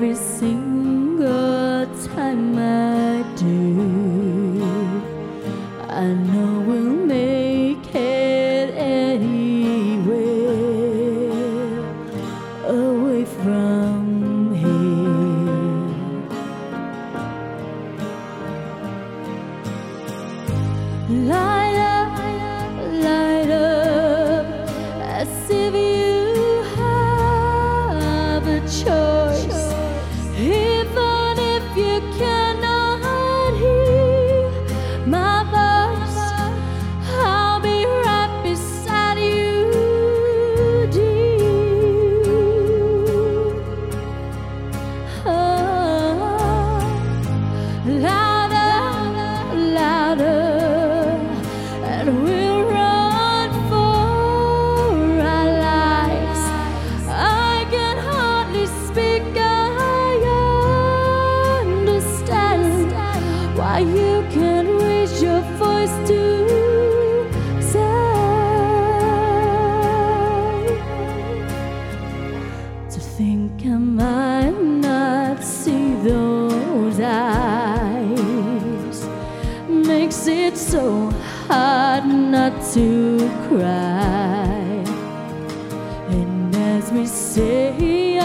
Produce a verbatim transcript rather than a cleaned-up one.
every single time I do. I know we'll make it anywhere, away from here. Light up, light up, as if you have a choice. Even if you cannot hear my voice, I'll be right beside you, dear. Oh, louder, louder, and we'll run for our lives. I can hardly speak, I understand why you can't raise your voice to say, to think I might not see those eyes makes it so hard not to cry. And as we say